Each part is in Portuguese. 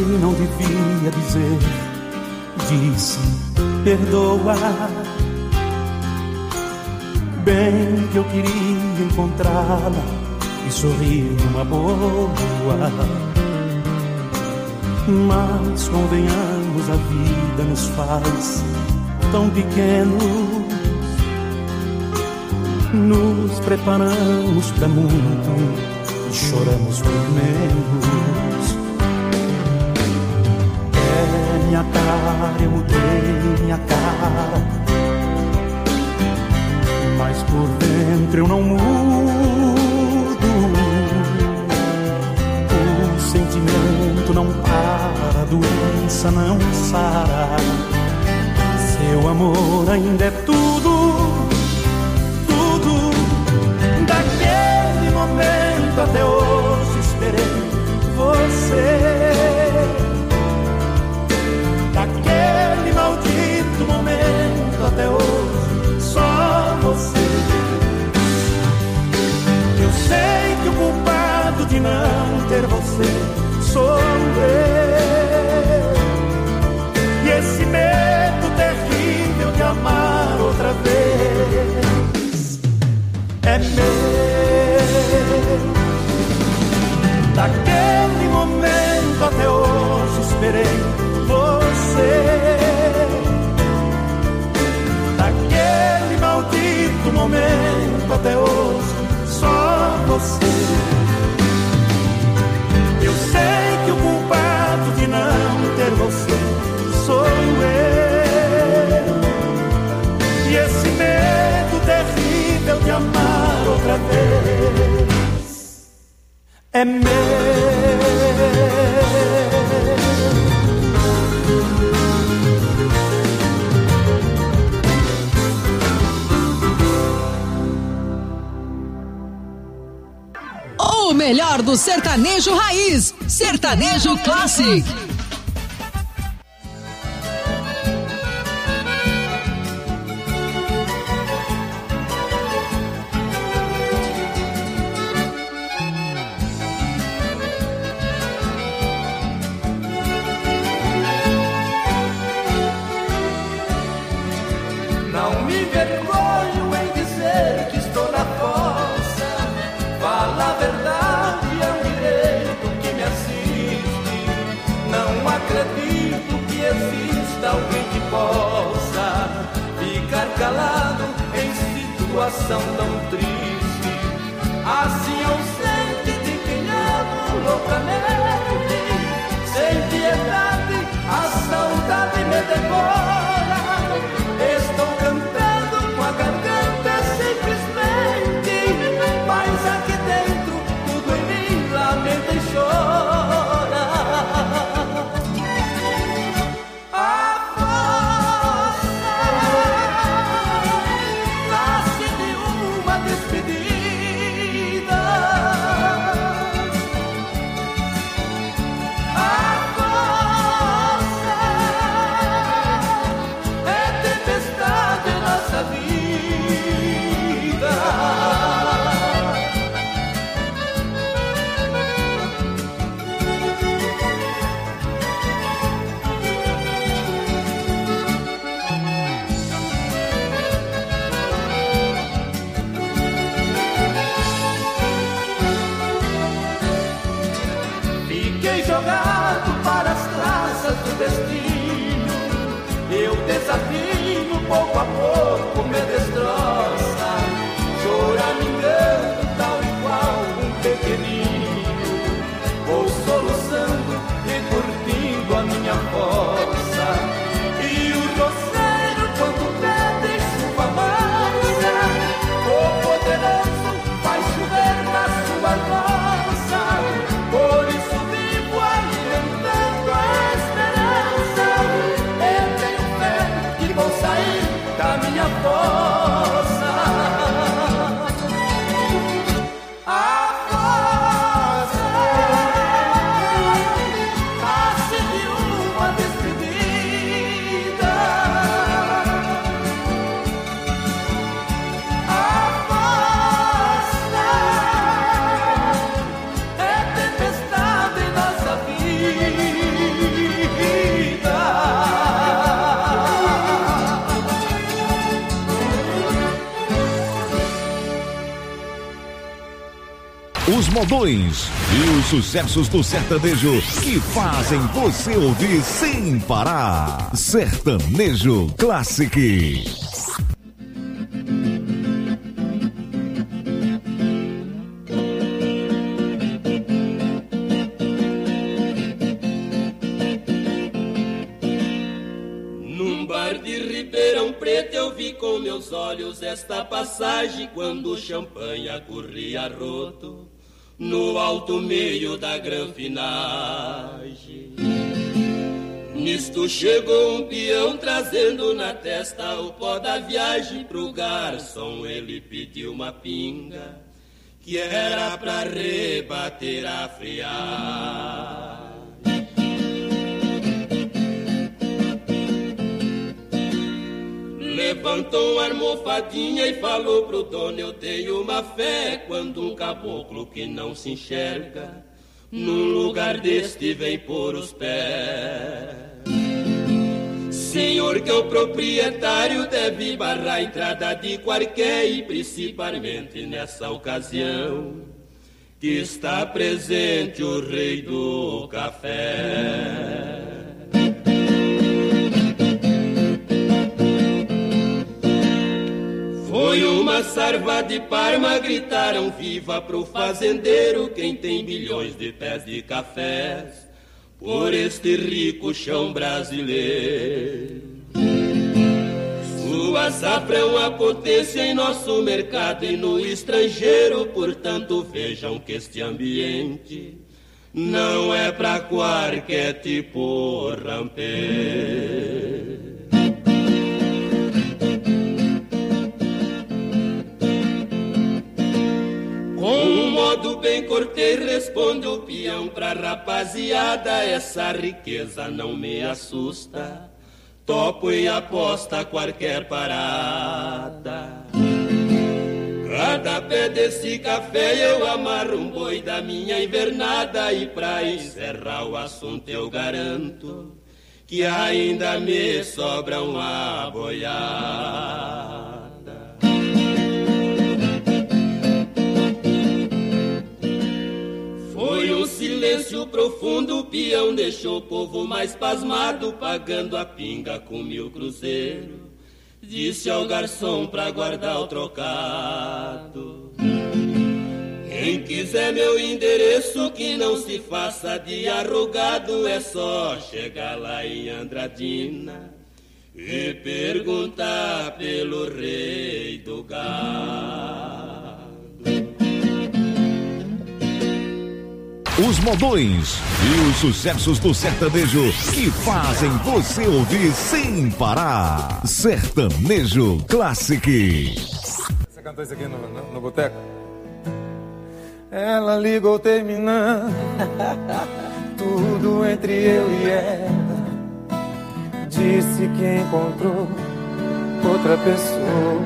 e não devia dizer. Disse, perdoa. Bem que eu queria encontrá-la e sorrir numa boa. Mas convenhamos, a vida nos faz tão pequenos. Nos preparamos pra muito e choramos por menos. É minha cara, eu mudei minha cara, mas por dentro eu não mudo. O sentimento não para, a doença não sara. Seu amor ainda é tudo. Daquele momento até hoje esperei você. Daquele maldito momento até hoje só você. Eu sei que o culpado de não ter você sou eu. E esse medo terrível de amar outra vez é meu. Daquele momento até hoje esperei você. Daquele maldito momento até hoje só você. Eu sei que o culpado de não ter você sou eu. E esse medo terrível de amar outra vez é meu. O melhor do sertanejo raiz, Sertanejo Classic. Não me vergonho em dizer que estou na fossa. Fala a verdade, é um direito que me assiste. Não acredito que exista alguém que possa ficar calado em situação tão triste. Assim ausente de quem amo loucamente, sem piedade, a saudade me devora. Estou cantando com a garganta simplesmente, mas aqui dentro tudo em mim lamenta e chora. A força nasce de uma despedida. A força é tempestade em nossa vida. Fiquei jogado para as traças do destino. Eu desafio, pouco a pouco me destroça. Choramingando, tal e qual um pequenino. Vou soluçando e curtindo a minha força. E o roceiro, quando pede chuva mansa, o poderoso faz chover na sua roça. Por isso vivo alimentando a esperança. Eu tenho fé que vou sair da minha fossa. A força Os modões e os sucessos do sertanejo que fazem você ouvir sem parar. Sertanejo Classic. Num bar de Ribeirão Preto eu vi com meus olhos esta passagem, quando o champanhe corria roto no alto meio da granfinagem. Nisto chegou um peão trazendo na testa o pó da viagem. Pro garçom ele pediu uma pinga que era pra rebater a friagem. Levantou uma almofadinha e falou pro dono: eu tenho uma fé, quando um caboclo que não se enxerga num lugar deste vem pôr os pés. Senhor, que é o proprietário, deve barrar a entrada de qualquer, e principalmente nessa ocasião que está presente o rei do café. Foi uma sarva de Parma, gritaram viva pro fazendeiro, quem tem bilhões de pés de cafés por este rico chão brasileiro. Sua safra é uma potência em nosso mercado e no estrangeiro, portanto vejam que este ambiente não é pra qualquer tipo rampeiro. Com um modo bem cortês responde o peão pra rapaziada: essa riqueza não me assusta, topo e aposta qualquer parada. Cada pé desse café eu amarro um boi da minha invernada, e pra encerrar o assunto eu garanto que ainda me sobra uma boiada. Foi um silêncio profundo, o peão deixou o povo mais pasmado, pagando a pinga com 1000 cruzeiros. Disse ao garçom pra guardar o trocado: quem quiser meu endereço, que não se faça de arrogado, é só chegar lá em Andradina e perguntar pelo rei do gado. Os modões e os sucessos do sertanejo que fazem você ouvir sem parar. Sertanejo Classic. Você cantou isso aqui no boteco? Ela ligou terminando tudo entre eu e ela. Disse que encontrou outra pessoa.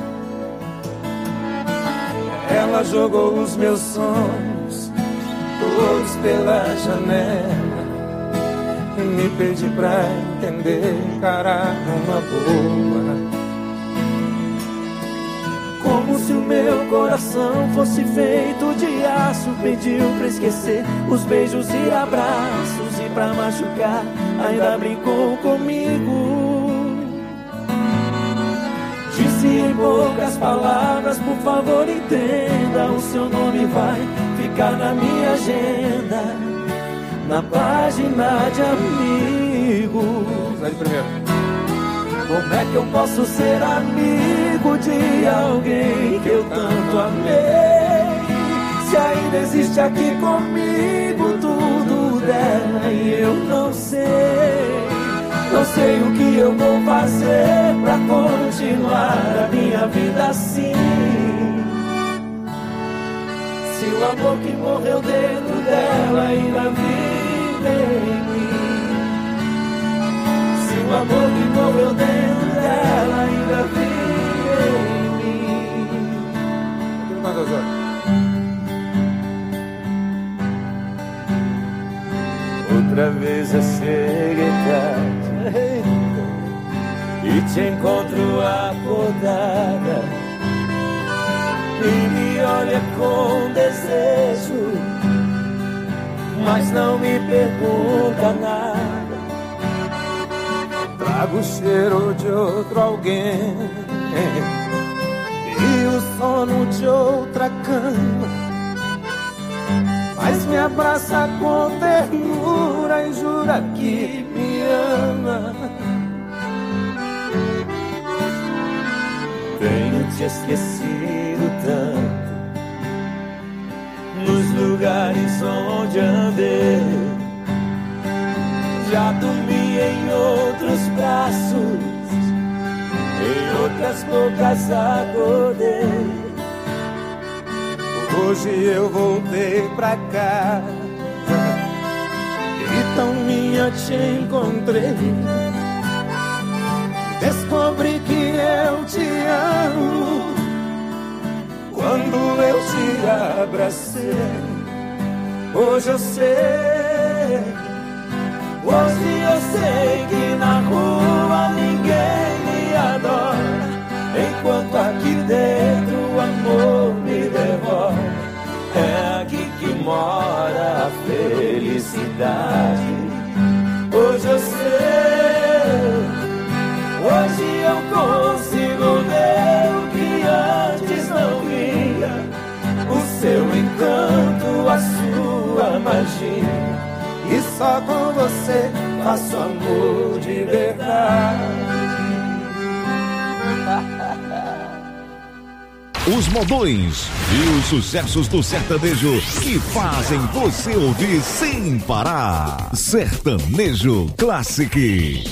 Ela jogou os meus sonhos todos pela janela e me pedi pra entender, encarar numa boa. Como se o meu coração fosse feito de aço, pediu pra esquecer os beijos e abraços, e pra machucar ainda brincou comigo. Disse em poucas palavras: por favor entenda, o seu nome vai ficar na minha agenda, na página de amigos. Sai de primeiro. Como é que eu posso ser amigo de alguém que eu tanto amei, se ainda existe aqui comigo tudo dela e eu não sei? Não sei o que eu vou fazer pra continuar a minha vida assim. Se o amor que morreu dentro dela ainda vive em mim, se o amor que morreu dentro dela ainda vive em mim. Outra vez eu cheguei tarde e te encontro acordada. e me olha com desejo, mas não me pergunta nada. Trago o cheiro de outro alguém e o sono de outra cama, mas me abraça com ternura e jura que me ama. Tenho te esquecido tanto nos lugares onde andei, já dormi em outros braços, em outras bocas acordei. Hoje eu voltei pra casa e tão minha te encontrei. Descobri que eu te amo quando eu te abracei. Hoje eu sei, hoje eu sei que na rua ninguém me adora, enquanto aqui dentro o amor me devora. É aqui que mora a felicidade. Hoje eu sei, hoje eu consigo ver o que antes não via, o seu encanto, a sua magia, e só com você faço amor de verdade. Os modões e os sucessos do sertanejo que fazem você ouvir sem parar. Sertanejo Classic.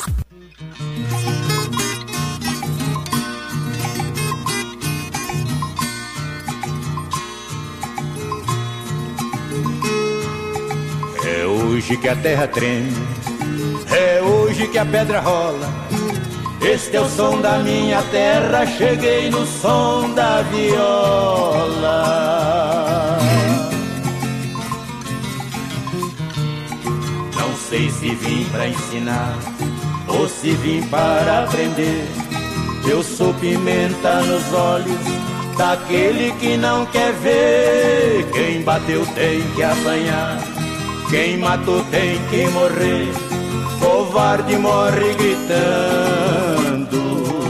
É hoje que a terra treme, é hoje que a pedra rola. Este é o som da minha terra, cheguei no som da viola. Não sei se vim pra ensinar ou se vim para aprender. Eu sou pimenta nos olhos daquele que não quer ver. Quem bateu tem que apanhar, quem matou tem que morrer. Covarde morre gritando,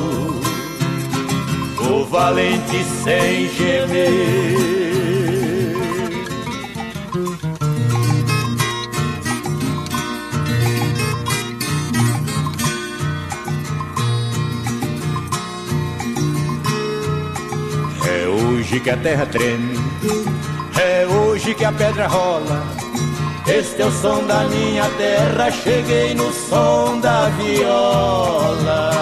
o valente sem gemer. É hoje que a terra treme, é hoje que a pedra rola. Este é o som da minha terra, cheguei no som da viola.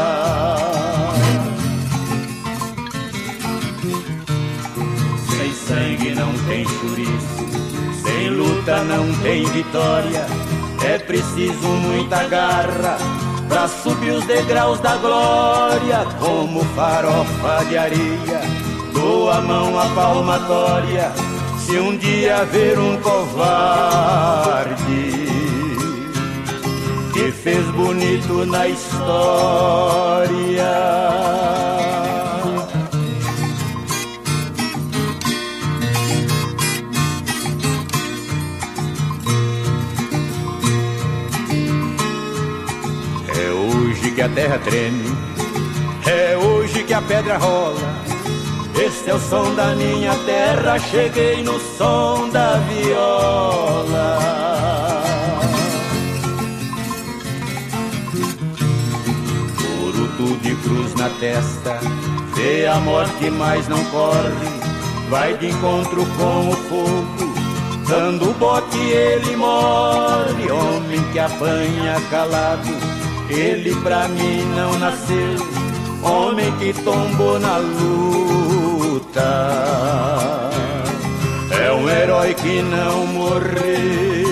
Sem sangue não tem chouriço, sem luta não tem vitória. É preciso muita garra pra subir os degraus da glória. Como farofa de areia, dou a mão à palmatória. Se um dia ver um covarde que fez bonito na história, é hoje que a terra treme, é hoje que a pedra rola. Este é o som da minha terra, cheguei no som da viola. Coruto de cruz na testa, vê a morte mas não corre. Vai de encontro com o fogo, dando bote ele morre. Homem que apanha calado, ele pra mim não nasceu. Homem que tombou na luta, é um herói que não morreu.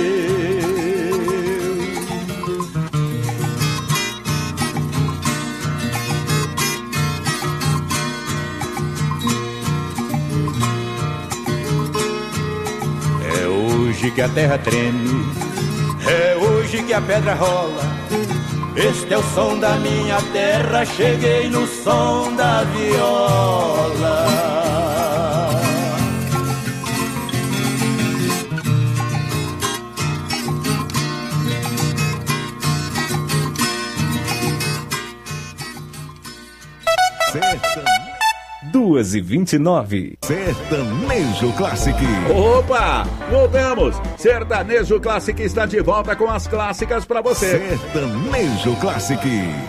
É hoje que a terra treme, é hoje que a pedra rola. Este é o som da minha terra, cheguei no som da viola. 2h29. Sertanejo Classic. Opa! Voltamos! Sertanejo Classic está de volta com as clássicas pra você. Sertanejo Classic.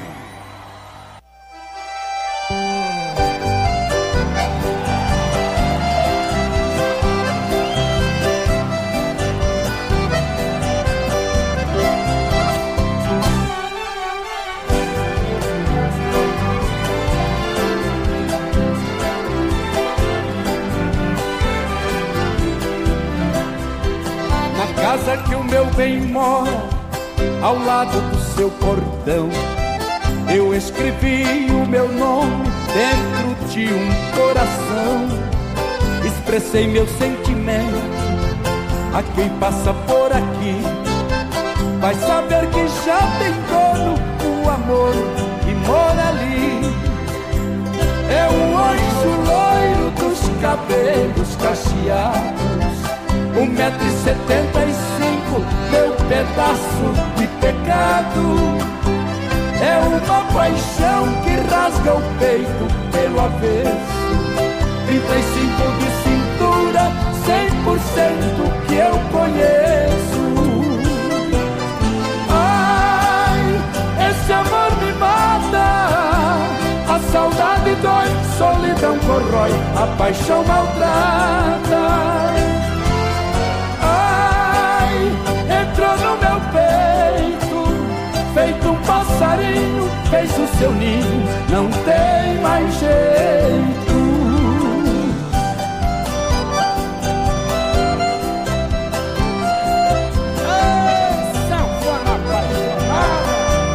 Casa que o meu bem mora, ao lado do seu portão, eu escrevi o meu nome dentro de um coração. Expressei meu sentimento a quem passa por aqui. Vai saber que já tem dono o amor que mora ali. É um anjo loiro dos cabelos cacheados, 1,75 m, meu pedaço de pecado. É uma paixão que rasga o peito pelo avesso, 35 de cintura, 100% que eu conheço. Ai, esse amor me mata, a saudade dói, solidão corrói, a paixão maltrata. Entrou no meu peito, feito um passarinho, fez o seu ninho, não tem mais jeito. Sanfona apaixonada.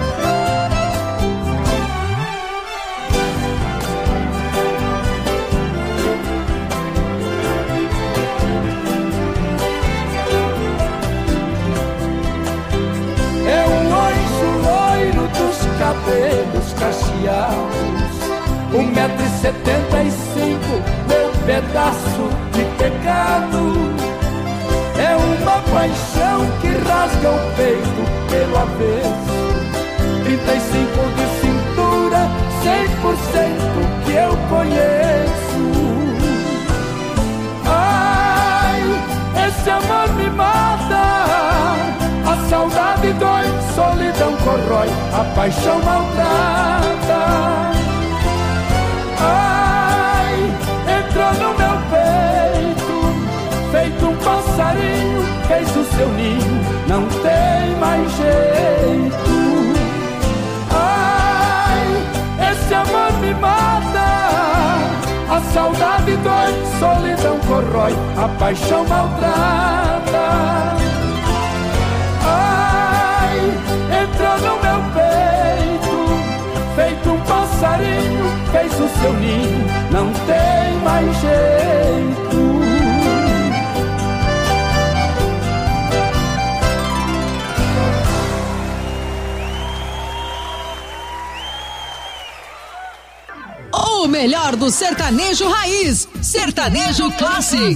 Cabelos cacheados, 1,75 m, meu pedaço de pecado. É uma paixão que rasga o peito pelo avesso, 35 de cintura, 100% que eu conheço. Ai, esse amor me mata, a saudade dói, solidão corrói, a paixão maltrata. Ai, entrou no meu peito, feito um passarinho, fez o seu ninho, não tem mais jeito. Ai, esse amor me mata, a saudade dói, solidão corrói, a paixão maltrata. Ai, entrou no meu peito, feito um passarinho, fez o seu ninho, não tem mais jeito. O melhor do sertanejo raiz, Sertanejo Classic.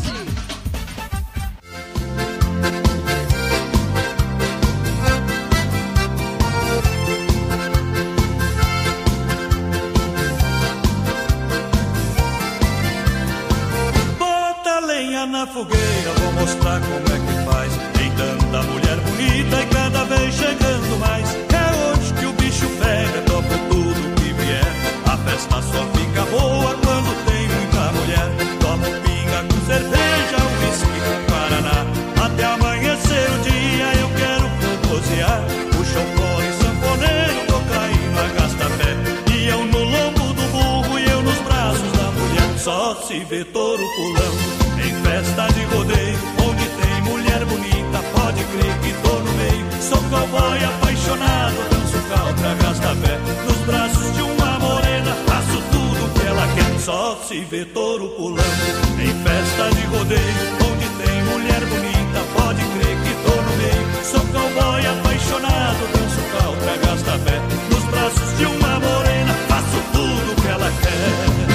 Na fogueira, vou mostrar como é que faz. Tem tanta mulher bonita e cada vez chegando mais. É hoje que o bicho pega, topo tudo que vier. A festa só fica boa quando tem muita mulher. Topo pinga com cerveja, uísque com guaraná. Até amanhecer o dia eu quero forrosear. Puxa o fole sanfoneiro, tô caindo a gasta-pé. E eu no lombo do burro e eu nos braços da mulher. Só se vê touro pulando em festa de rodeio, onde tem mulher bonita, pode crer que tô no meio. Sou cowboy apaixonado, danço caltra, gasta-pé. Nos braços de uma morena, faço tudo que ela quer. Só se vê touro pulando em festa de rodeio, onde tem mulher bonita, pode crer que tô no meio. Sou cowboy apaixonado, danço caltra, gasta-pé. Nos braços de uma morena, faço tudo que ela quer.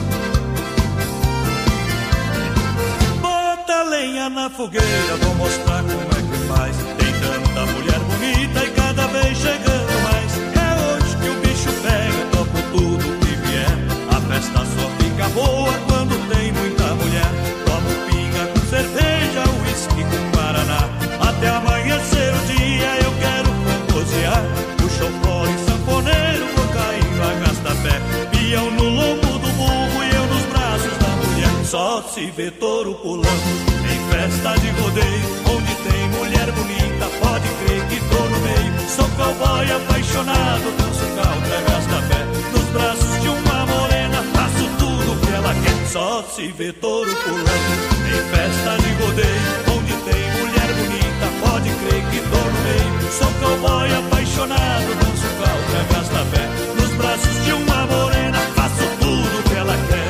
Na fogueira, vou mostrar só se vê touro pulando. Em festa de rodeio, onde tem mulher bonita, pode crer que tô no meio. Sou cowboy apaixonado, danço calca, gasta pé nos braços de uma morena, faço tudo que ela quer, só se vê touro pulando. Em festa de rodeio, onde tem mulher bonita, pode crer que tô no meio. Sou cowboy apaixonado, danço calca, gasta pé nos braços de uma morena, faço tudo que ela quer.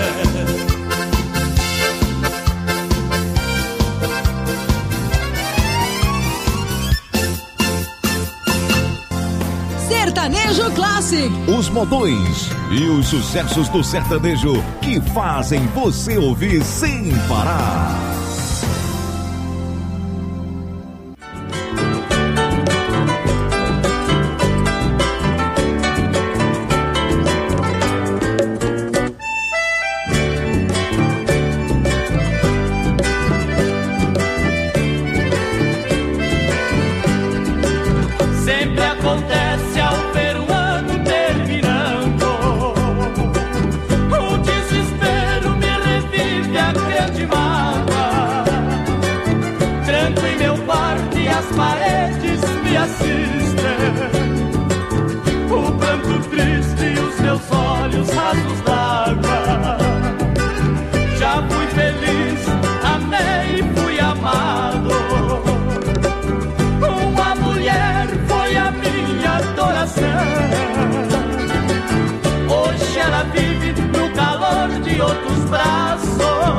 Sertanejo Classic. Os modões e os sucessos do sertanejo que fazem você ouvir sem parar. Sempre acontece ao ver o ano terminando, o desespero me revive a grande mágoa. Tranco em meu quarto e as paredes me assistem, o pranto triste e os meus olhos rasos d'água. Já fui feliz, amei e fui amado. Uma mulher foi a minha adoração. Hoje ela vive no calor de outros braços,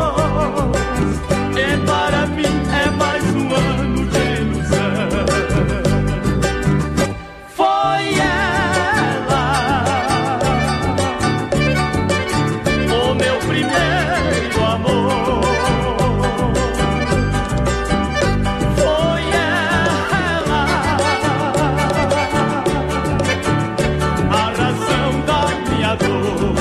e para mim é mais um ano de ilusão. Foi ela, o meu primeiro amor. Foi ela, a razão da minha dor.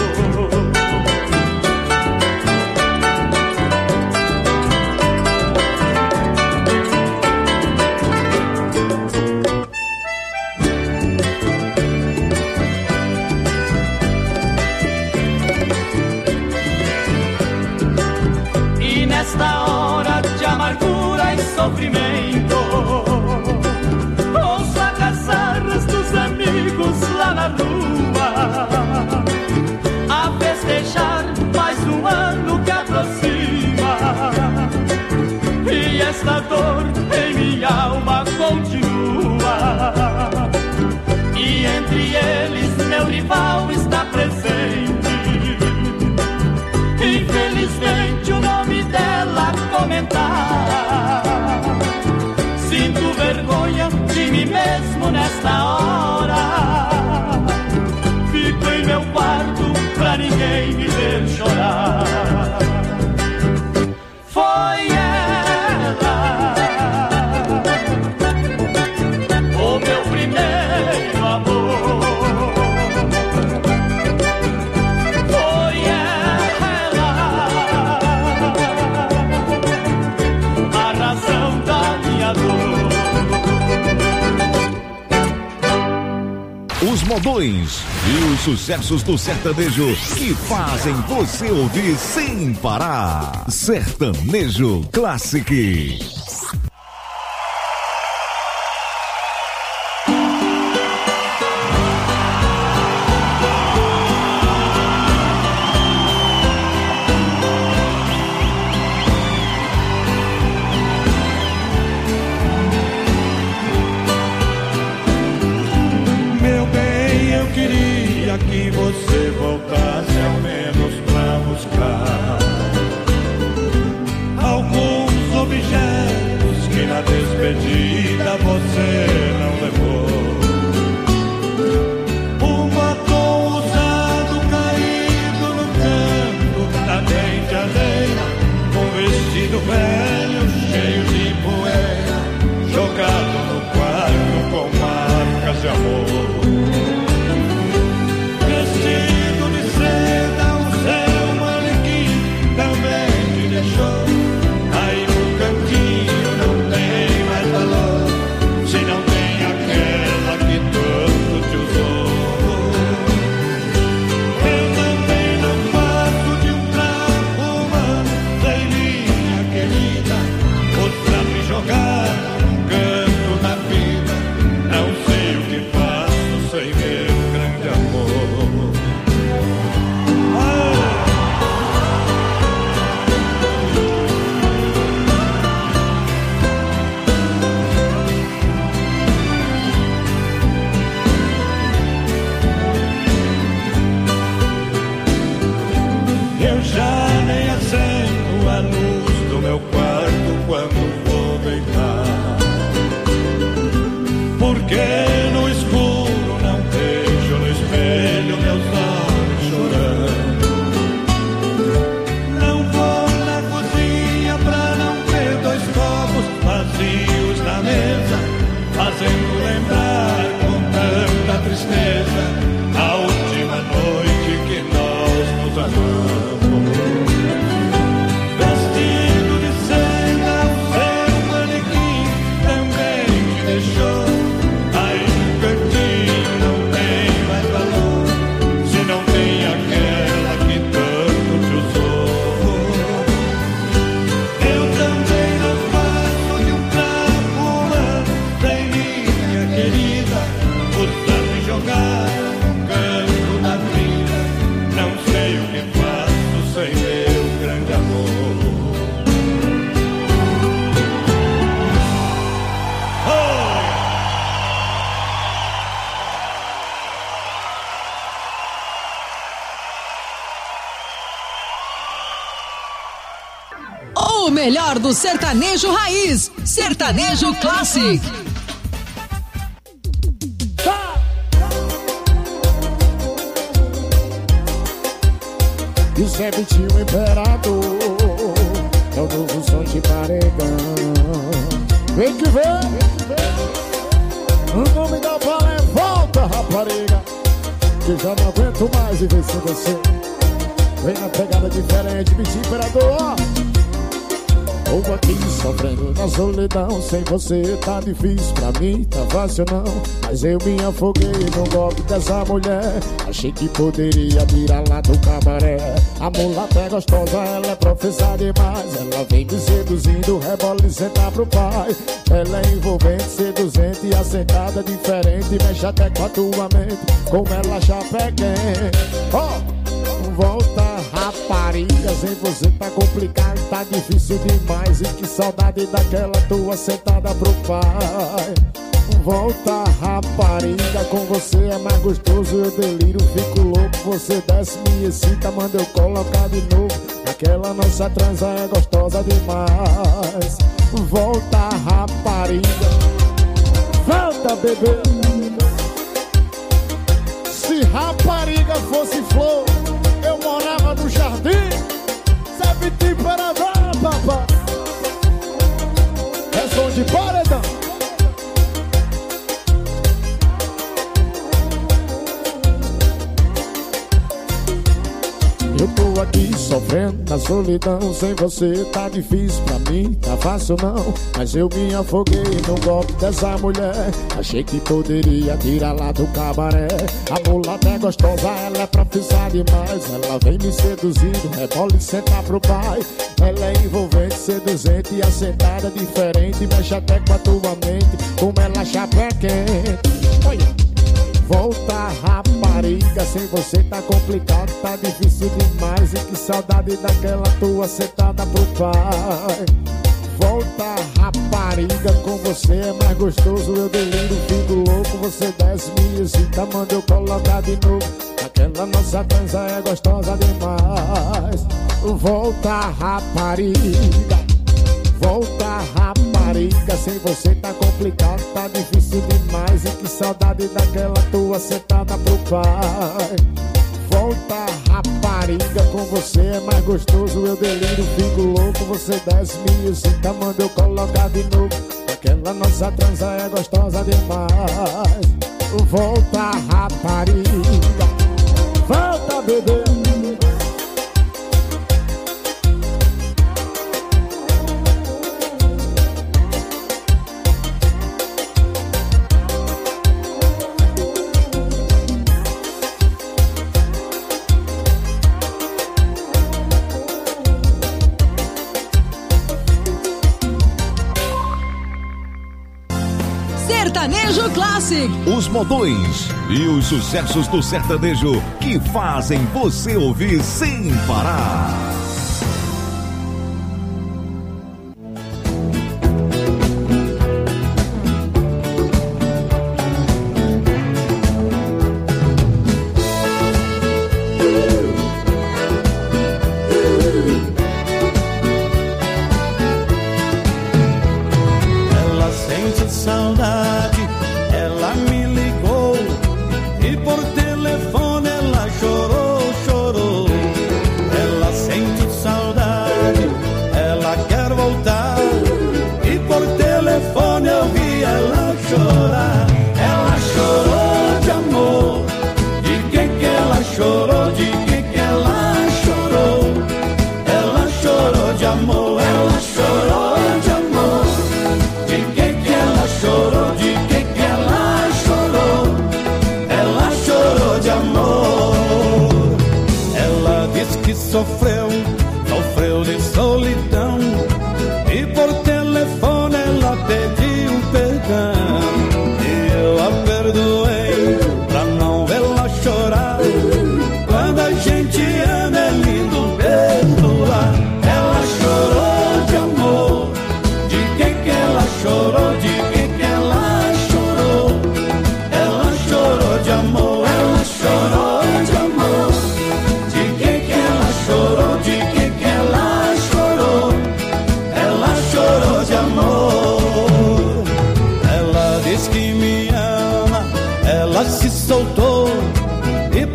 E nesta hora de amargura e sofrimento, ouço a caçarras dos amigos lá na rua, a festejar mais um ano que aproxima. E esta dor em minha alma continua, e entre eles meu rival está presente. Infelizmente o nome dela comentar, sinto vergonha de mim mesmo nesta hora. Fico em meu quarto pra ninguém me ver chorar. Foi ela, o meu primeiro amor. Foi ela, a razão da minha dor. Os modões e os sucessos do sertanejo que fazem você ouvir sem parar. Sertanejo Classic. Meu bem, eu queria que você voltasse ao menos pra buscar alguns objetos que na despedida você não levou. Um batom usado caído no canto da dente alheia, um vestido velho cheio de poeira jogado no quarto com marcas de amor. Vestido melhor do sertanejo raiz, Sertanejo Classic. E sempre tinha um imperador, é o novo som de paredão. Vem que vem, o nome da bala é Volta, rapariga, que já não aguento mais viver sem você. Vem na pegada diferente, bicho imperador, ó. Ou aqui sofrendo na solidão, sem você tá difícil, pra mim tá fácil não. Mas eu me afoguei no golpe dessa mulher, achei que poderia tirar lá do cabaré. A mulata é gostosa, ela é profissa demais, ela vem me seduzindo, rebola e senta pro pai. Ela é envolvente, seduzente e assentada diferente, mexe até com a tua mente, como ela chapequém. Ó, volta rapariga, sem você tá complicado, tá difícil demais. E que saudade daquela tua sentada pro pai. Volta rapariga, com você é mais gostoso, eu deliro, fico louco. Você desce, me excita, manda eu colocar de novo. Aquela nossa transa é gostosa demais. Volta rapariga, volta bebê. Se rapariga fosse flor, eu morava no jardim. Sabe de paradão, papá. É som de paredão. Eu tô aqui sofrendo na solidão, sem você tá difícil, pra mim tá fácil não. Mas eu me afoguei no golpe dessa mulher, achei que poderia tirar lá do cabaré. A mulata é gostosa, ela é profissa demais, ela vem me seduzindo, rebola e senta pro pai. Ela é envolvente, seduzente e assentada diferente, mexe até com a tua mente, como ela chapequém. Olha, volta rapariga, sem você tá complicado, tá difícil demais. E que saudade daquela tua sentada pro pai. Volta rapariga, com você é mais gostoso, eu deliro, fico louco. Você desce, me excita, manda eu colocar de novo. Aquela nossa dança é gostosa demais. Volta rapariga, volta rapariga, sem você tá complicado, tá difícil demais. E que saudade daquela tua sentada pro pai. Volta rapariga, com você é mais gostoso, eu deliro, fico louco. Você desce, me excita, manda eu colocar de novo. Aquela nossa transa é gostosa demais. Volta rapariga, volta bebê. Sertanejo Classic. Os modões e os sucessos do sertanejo que fazem você ouvir sem parar. Ela sente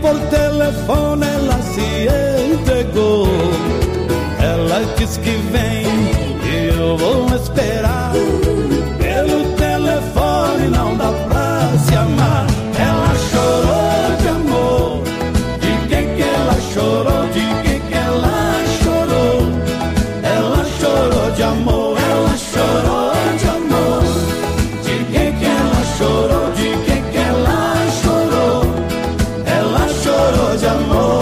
por telefone ela se entregou. Ela diz que vem e eu vou esperar. Pelo telefone não dá pra se amar. Ela chorou de amor. De que ela chorou? De que ela chorou? Ela chorou de amor. Ela chorou de amor. De que ela chorou? De que ela chorou? Ela chorou de amor.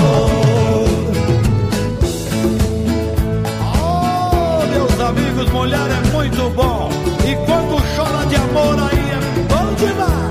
Oh, meus amigos, mulher é muito bom. E quando chora de amor aí é bom demais.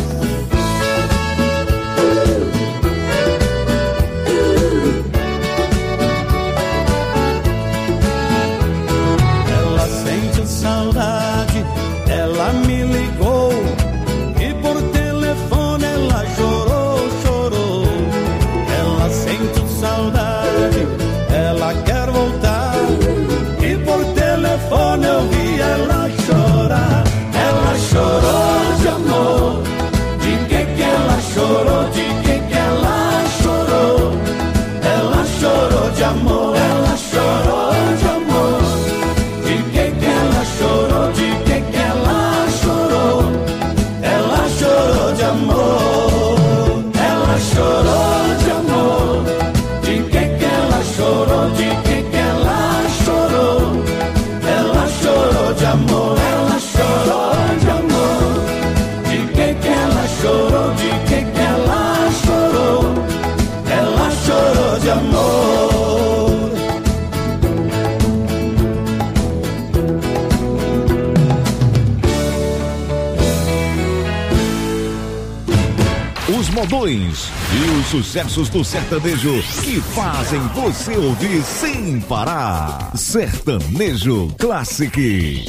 Ela sente saudade, ela me ligou e por telefone ela chorou, chorou. Ela sente saudade, ela quer voltar e por telefone eu vi ela chorar. Ela chorou de amor. De que ela chorou? De que ela chorou? Ela chorou de amor. Ela chorou de amor. De que ela chorou? De que ela chorou? Ela chorou de amor. Ela chorou de amor. De que ela chorou? De que ela chorou? Ela chorou de amor. Ela chorou de amor. De que ela chorou? De que ela chorou? Ela chorou de amor. Os modões e os sucessos do sertanejo que fazem você ouvir sem parar. Sertanejo Classic.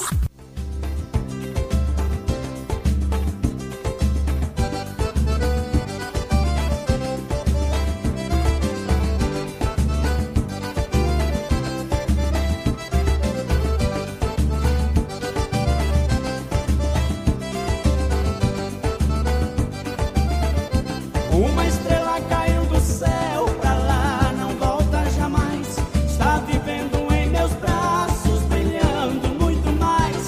Uma estrela caiu do céu pra lá, não volta jamais. Está vivendo em meus braços, brilhando muito mais.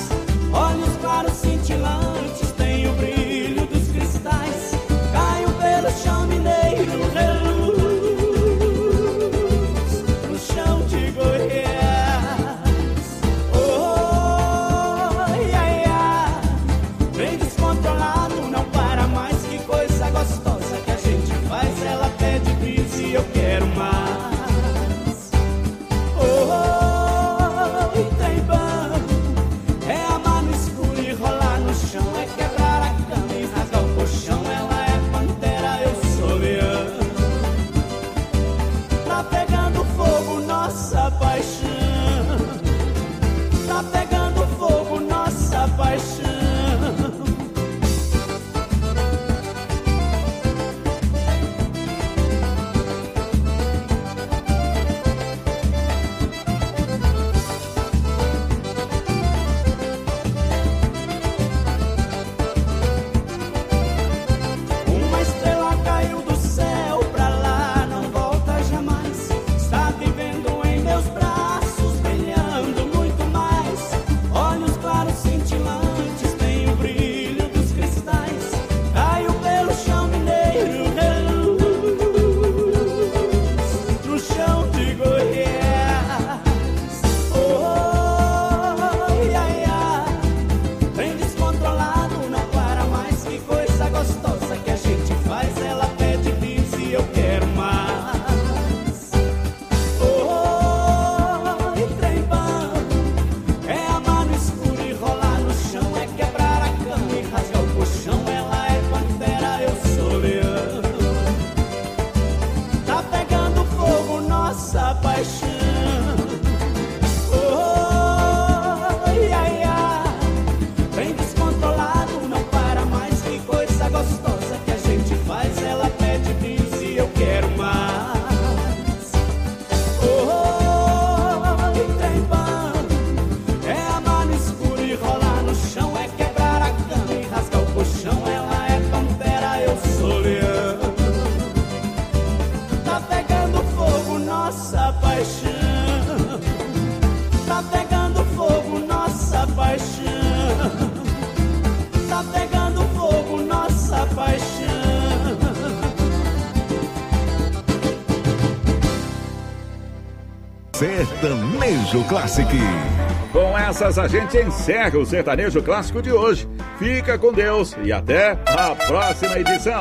Sertanejo Classic. Com essas a gente encerra o Sertanejo Clássico de hoje. Fica com Deus e até a próxima edição.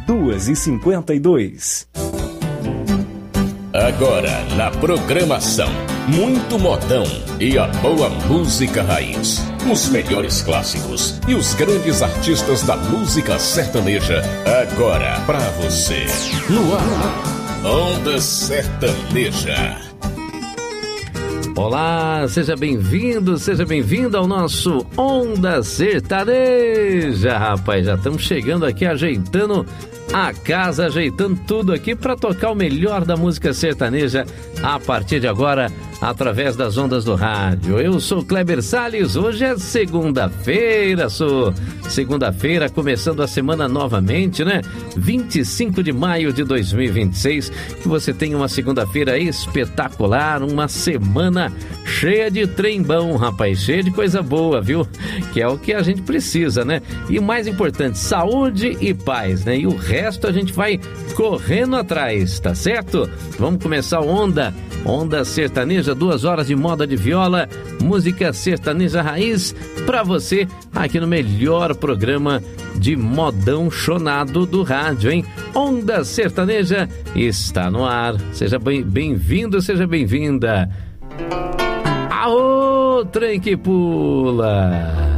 2h52. Agora na programação, muito modão e a boa música raiz. Os melhores clássicos e os grandes artistas da música sertaneja. Agora pra você. No ar, Onda Sertaneja. Olá, seja bem-vindo ao nosso Onda Sertaneja, rapaz. Já estamos chegando aqui ajeitando a casa, ajeitando tudo aqui para tocar o melhor da música sertaneja a partir de agora, através das ondas do rádio. Eu sou Kleber Salles, hoje é segunda-feira, começando a semana novamente, né? 25 de maio de 2026, que você tenha uma segunda-feira espetacular, uma semana cheia de trem bom, rapaz, cheia de coisa boa, viu? Que é o que a gente precisa, né? E o mais importante, saúde e paz, né? E o resto a gente vai correndo atrás, tá certo? Vamos começar o Onda Sertaneja, 2 horas de moda de viola, música sertaneja raiz pra você aqui no melhor programa de modão chonado do rádio, hein? Onda Sertaneja está no ar. Seja bem-vindo, seja bem-vinda. Aô, trem que pula!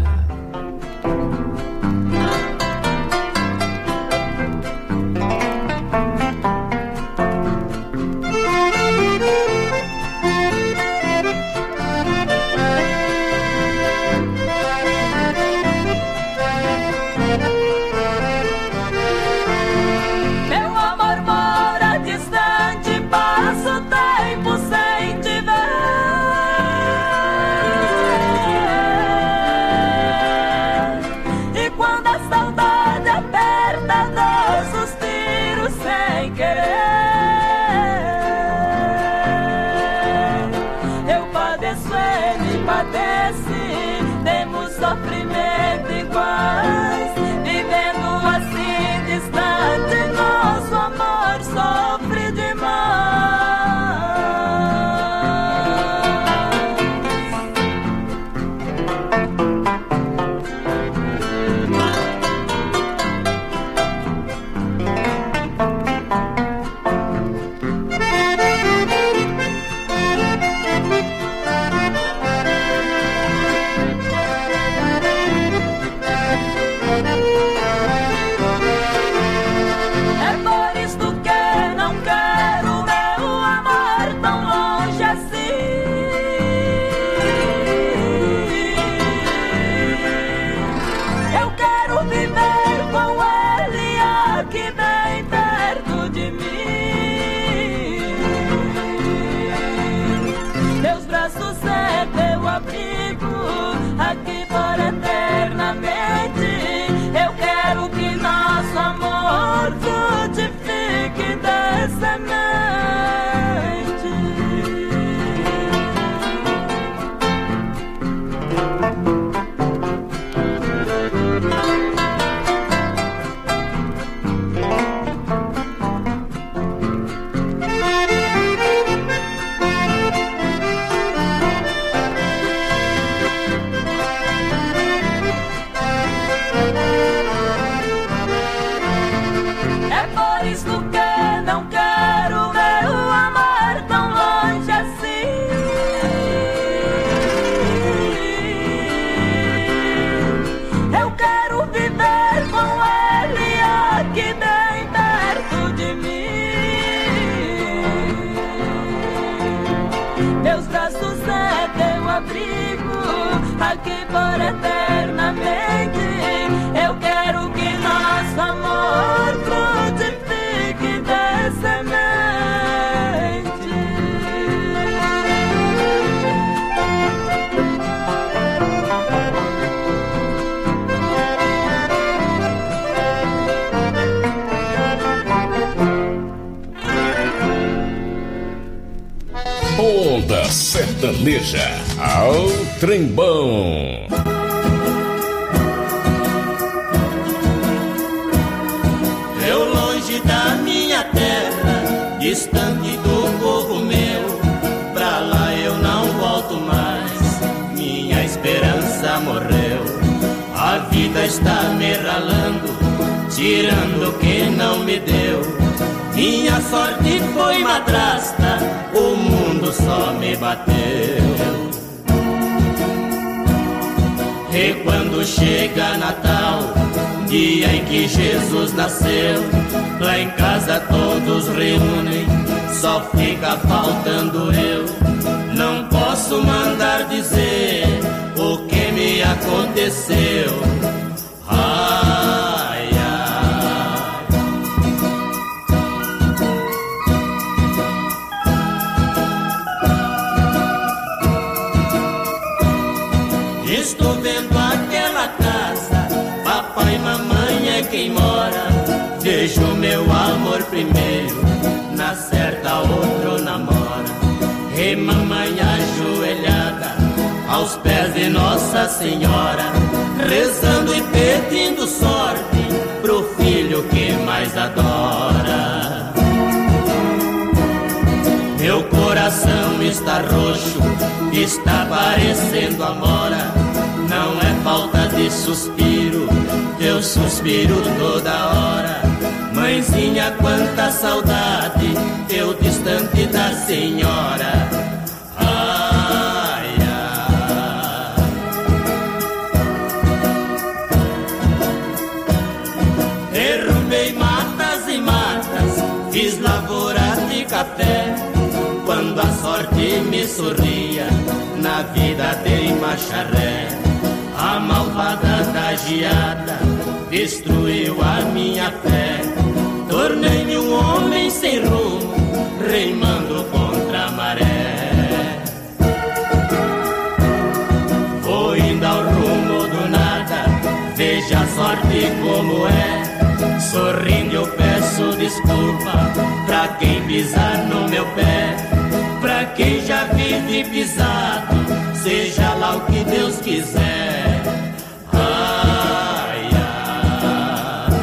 Aqui por eternamente, eu quero que nosso amor frutifique de semente. Onda Sertaneja ao trembão. Eu longe da minha terra, distante do povo meu, pra está me ralando, tirando o que não me deu. Minha sorte foi madrasta, o mundo só me bateu. E quando chega Natal, dia em que Jesus nasceu, lá em casa todos reúnem, só fica faltando eu. Não posso mandar dizer o que me aconteceu. Ai, ai. Estou vendo aquela casa, papai e mamãe é quem mora. Vejo meu amor primeiro, na certa outro namora. E mamãe ajoelhada aos pés de Nossa Senhora, rezando e pedindo sorte pro filho que mais adora. Meu coração está roxo, está parecendo amora. Não é falta de suspiro, eu suspiro toda hora. Mãezinha, quanta saudade, eu distante da senhora. Ai, ai. Derrubei matas e matas, fiz lavoura de café. Quando a sorte me sorria, na vida dei marcha ré. A malvada da geada destruiu a minha fé. Tornei-me um homem sem rumo, remando contra a maré. Vou indo ao rumo do nada, veja a sorte como é. Sorrindo eu peço desculpa pra quem pisar no meu pé. Pra quem já vive pisado, seja lá o que Deus quiser. Ai, ai.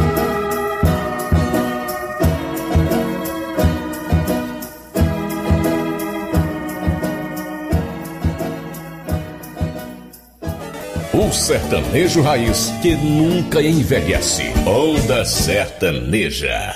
O sertanejo raiz que nunca envelhece. Onda Sertaneja.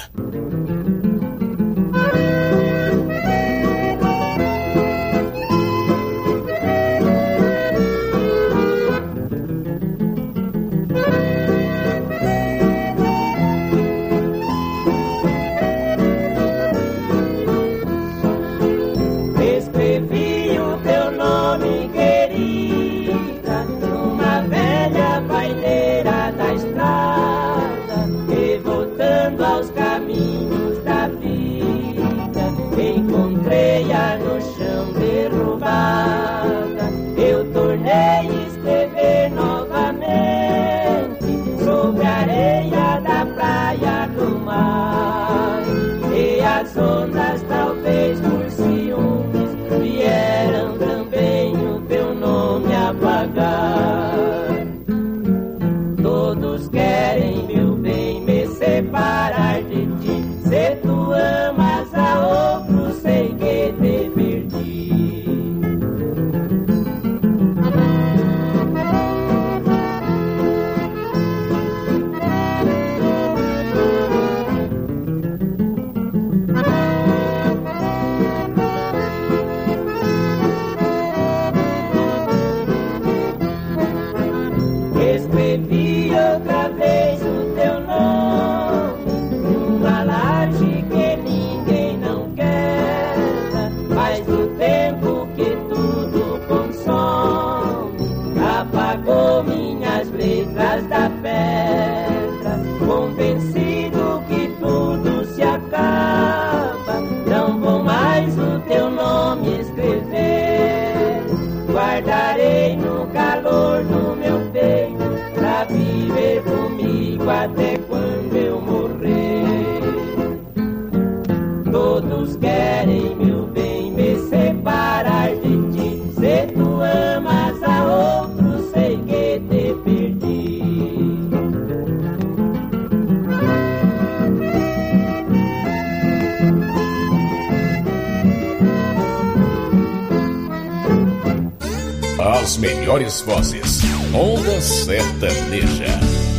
As melhores vozes. Onda Sertaneja.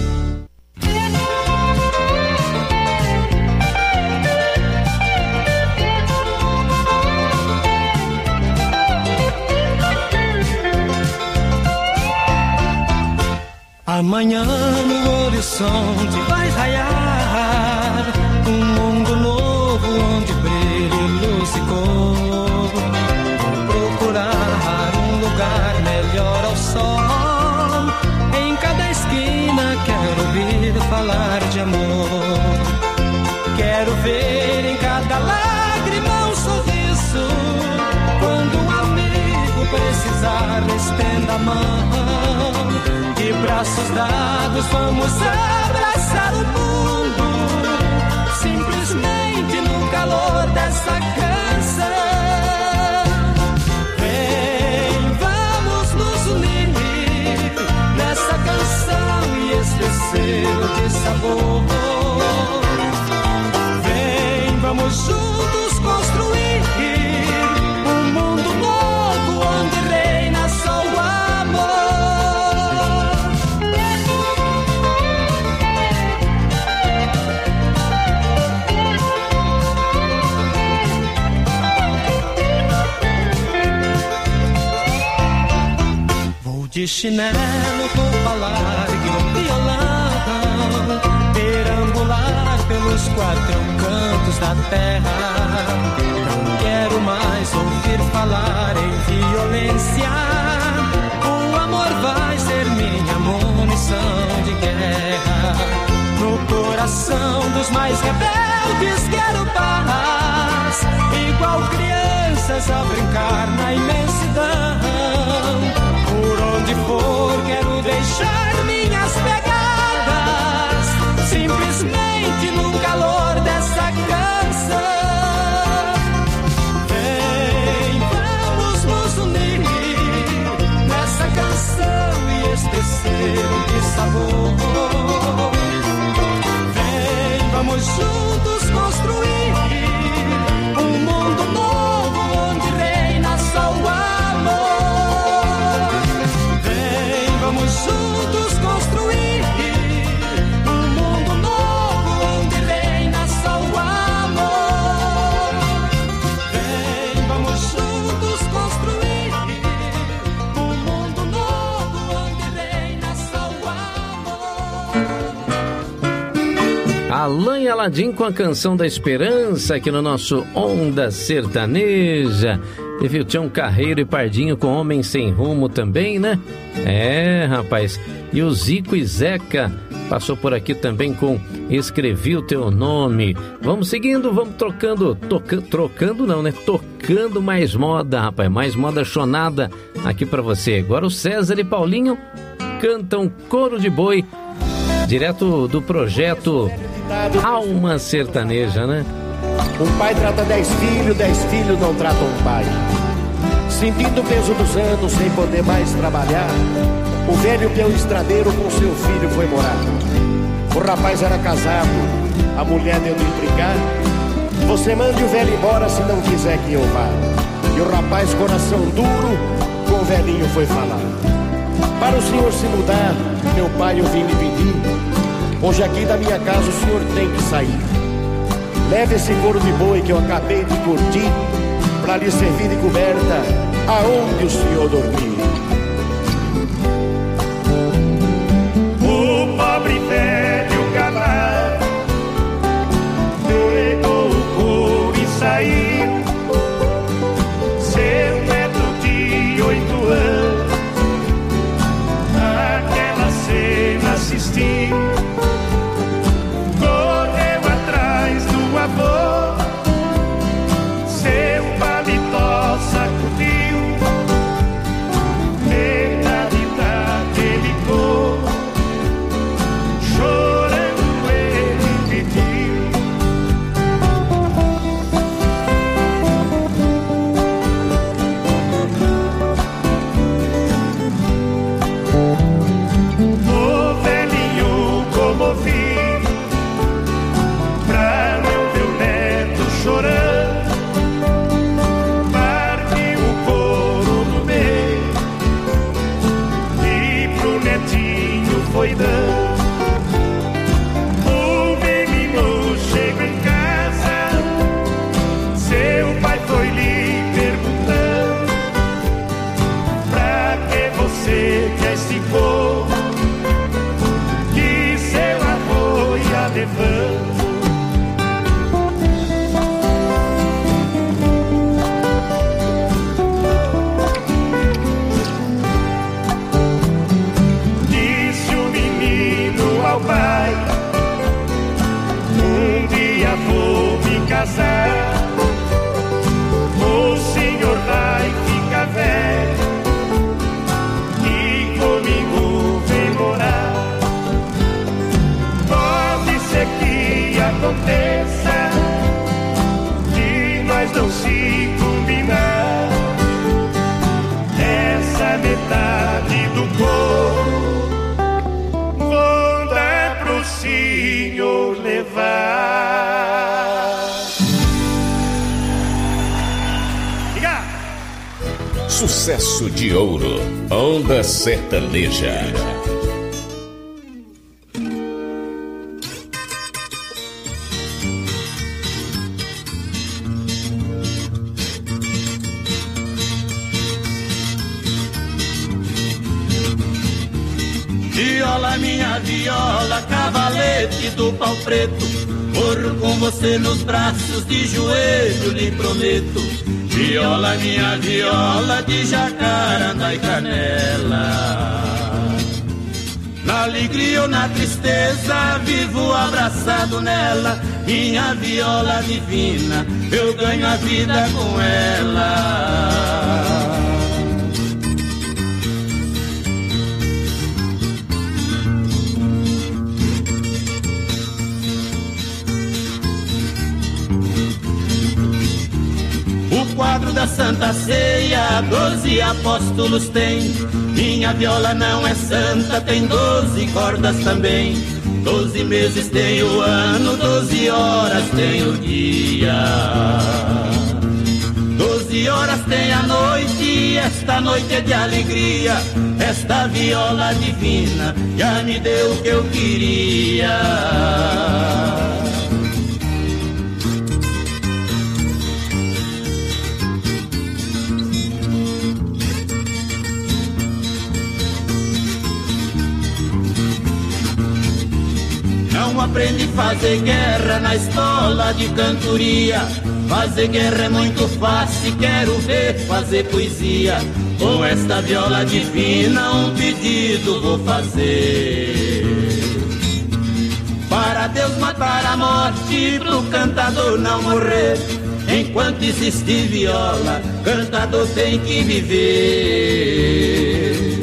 Amanhã no horizonte vai raiar um mundo novo onde brilhe luz e cor. Vou procurar um lugar melhor ao sol. Em cada esquina quero ouvir falar de amor. Quero ver em cada lágrima um sorriso. Quando um amigo precisar, estenda a mão. De braços dados vamos abraçar o mundo, simplesmente no calor dessa canção. Vem, vamos nos unir nessa canção e esquecer de sabor. Vem, vamos juntos construir um mundo novo onde reina só o amor. De chinelo, roupa larga e um violão, perambular pelos quatro cantos da terra. Não quero mais ouvir falar em violência. O amor vai ser minha munição de guerra. No coração dos mais rebeldes quero paz, igual crianças a brincar na imensidão. Por onde for quero deixar minhas pegadas, simplesmente no calor dessa canção. Vem, vamos nos unir nessa canção e esquecer de sabor. Vem, vamos juntos construir um mundo novo onde reina só o amor. Vamos juntos construir um mundo novo onde reina só o amor. Vem, vamos juntos construir um mundo novo onde reina só o amor. Alain e Aladim com a canção da esperança aqui no nosso Onda Sertaneja. Teve o Tião Carreiro e Pardinho com Homem Sem Rumo também, né? É, rapaz. E o Zico e Zeca passou por aqui também com Escrevi o Teu Nome. Vamos seguindo, vamos trocando. Trocando não, né? Tocando mais moda, rapaz. Mais moda chonada aqui pra você. Agora o César e Paulinho cantam Coro de Boi, direto do projeto Alma Sertaneja, né? Um pai trata 10 filhos não tratam um pai. Sentindo o peso dos anos sem poder mais trabalhar, o velho peão estradeiro com seu filho foi morar. O rapaz era casado, a mulher deu de implicar. Você mande o velho embora se não quiser que eu vá. E o rapaz, coração duro, com o velhinho foi falar. Para o senhor se mudar, meu pai eu vim lhe pedir. Hoje aqui da minha casa o senhor tem que sair. Leve esse couro de boi que eu acabei de curtir, pra lhe servir de coberta aonde o senhor dormir. O pobre velho cavalo pegou o couro e saiu. Seu neto de 8 anos aquela cena assistiu. Correu atrás do avô, seu paletó sacudiu. não se combinar, essa metade do corpo vou dar pro senhor levar. Sucesso de ouro, Onda Sertaneja. Viola, minha viola, cavalete do pau preto, corro com você nos braços, de joelho lhe prometo. Viola, minha viola, de jacarandá e canela. Na alegria ou na tristeza, vivo abraçado nela. Minha viola divina, eu ganho a vida com ela. O quadro da Santa Ceia, 12 apóstolos tem. Minha viola não é santa, tem 12 cordas também. 12 meses tem o ano, 12 horas tem o dia. 12 horas tem a noite, e esta noite é de alegria. Esta viola divina já me deu o que eu queria. Não aprendi a fazer guerra na escola de cantoria. Fazer guerra é muito fácil, quero ver fazer poesia. Com esta viola divina um pedido vou fazer. Para Deus matar a morte, pro cantador não morrer. Enquanto existir viola, cantador tem que viver.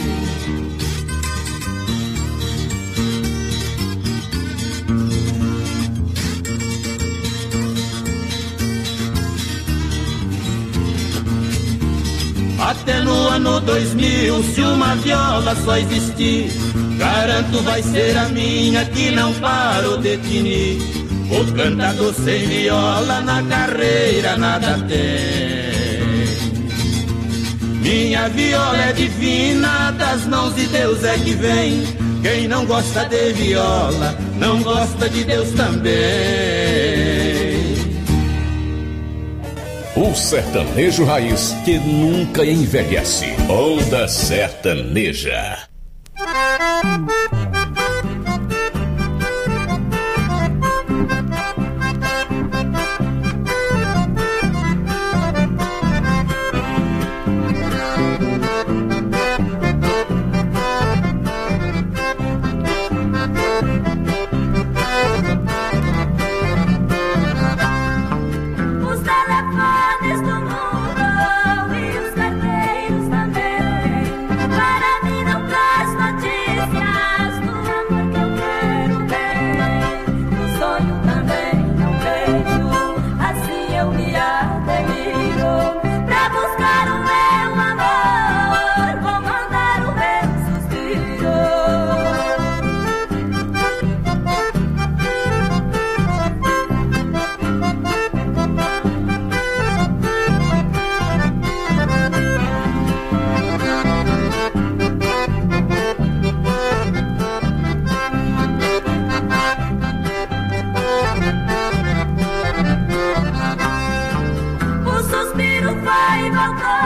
Até no ano 2000, se uma viola só existir, garanto vai ser a minha que não paro de tinir. O cantador sem viola na carreira nada tem. Minha viola é divina, das mãos de Deus é que vem. Quem não gosta de viola, não gosta de Deus também. O sertanejo raiz que nunca envelhece. Onda Sertaneja. O suspiro vai e voltou.